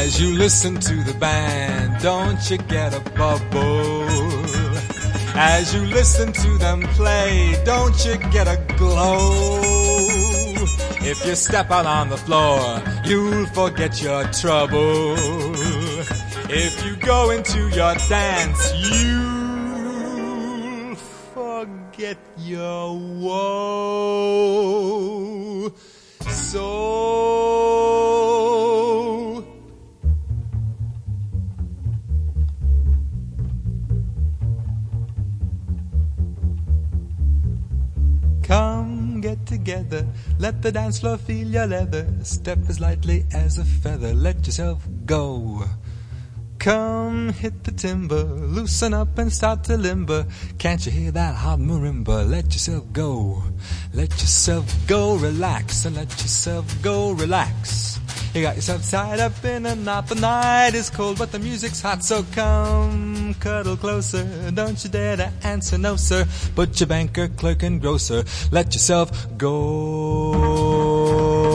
As you listen to the band, don't you get a bubble? As you listen to them play, don't you get a glow? If you step out on the floor, you'll forget your trouble. If you go into your dance, you'll forget your woe. So come, get together, let the dance floor feel your leather. Step as lightly as a feather, let yourself go. Come, hit the timber, loosen up and start to limber. Can't you hear that hot marimba? Let yourself go, let yourself go, relax, and let yourself go, relax. You got yourself tied up in a knot, the night is cold but the music's hot. So come, cuddle closer, don't you dare to answer no sir. Put your banker, clerk and grocer, let yourself go.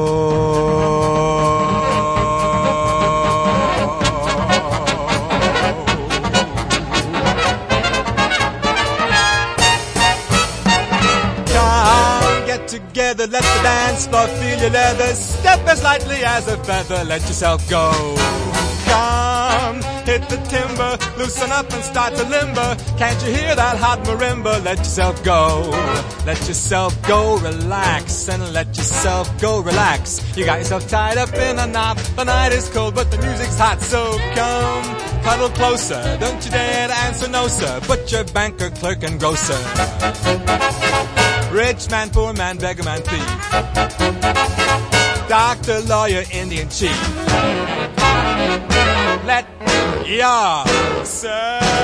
Together, let the dance floor feel your leather. Step as lightly as a feather, let yourself go. Come, hit the timber, loosen up and start to limber. Can't you hear that hot marimba? Let yourself go, let yourself go, relax, and let yourself go, relax. You got yourself tied up in a knot, the night is cold but the music's hot. So come, cuddle closer, don't you dare to answer no sir. Put your banker, clerk and grocer, rich man, poor man, beggar man, thief, doctor, lawyer, Indian chief, let yourself